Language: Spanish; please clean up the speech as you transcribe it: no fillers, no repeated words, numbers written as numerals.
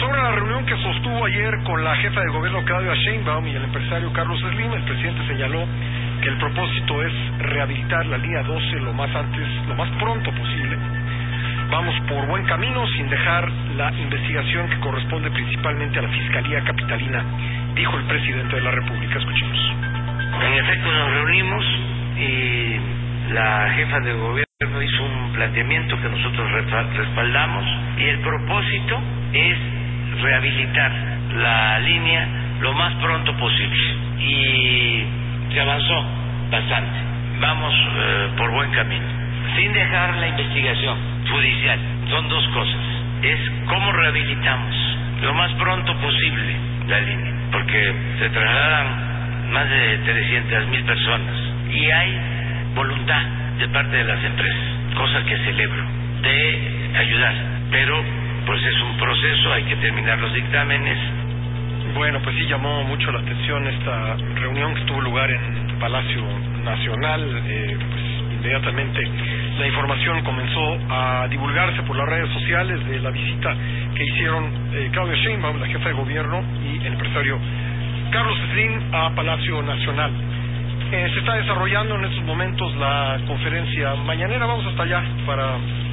Laura, la reunión que sostuvo ayer con la jefa de gobierno Claudia Sheinbaum y el empresario Carlos Slim, el presidente señaló que el propósito es rehabilitar la línea 12 lo más pronto posible. Vamos por buen camino sin dejar la investigación que corresponde principalmente a la Fiscalía Capitalina, dijo el presidente de la República. Escuchemos. En efecto nos reunimos y la jefa de gobierno hizo un planteamiento que nosotros respaldamos y el propósito es rehabilitar la línea lo más pronto posible y se avanzó bastante. Vamos por buen camino, sin dejar la investigación judicial. Son dos cosas, es cómo rehabilitamos lo más pronto posible la línea, porque se trasladan más de 300,000 personas y hay voluntad de parte de las empresas, cosa que celebro, de ayudar, pero pues es un proceso, hay que terminar los dictámenes. Bueno, pues sí llamó mucho la atención esta reunión que tuvo lugar en Palacio Nacional. Pues inmediatamente la información comenzó a divulgarse por las redes sociales de la visita que hicieron Claudia Sheinbaum, la jefa de gobierno, y el empresario Carlos Slim a Palacio Nacional. Se está desarrollando en estos momentos la conferencia mañanera. Vamos hasta allá para